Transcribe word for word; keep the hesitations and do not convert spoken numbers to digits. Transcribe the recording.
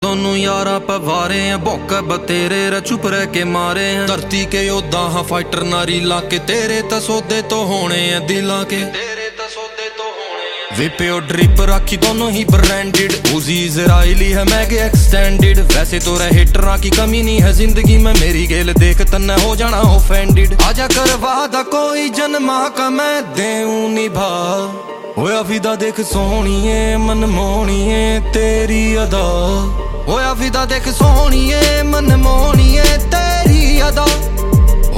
दोनों यारा पवारे हैं, भौका बतेरे रे चुप रह के मारे हैं। धरती के योद्धा हाँ फाइटर नारी ला के, तेरे तसौदे तो होने हैं दिला के, तेरे तसौदे तो होने हैं। विपे और ड्रिप राखी दोनों ही ब्रांडेड, उजी इजराइली है मैगे एक्सटेंडेड। वैसे तो रहे हिटरा की कमी नहीं है जिंदगी में, मेरी गेल देख तन्ने हो जाना ऑफेंडेड। आजा कर वादा कोई जन्मा का मैं देऊं निभा, होया फिदा देख सोहणीए मन मोहणीए तेरी अदा, होया फिदा देख सोहणीए मन मोहणीए तेरी अदा।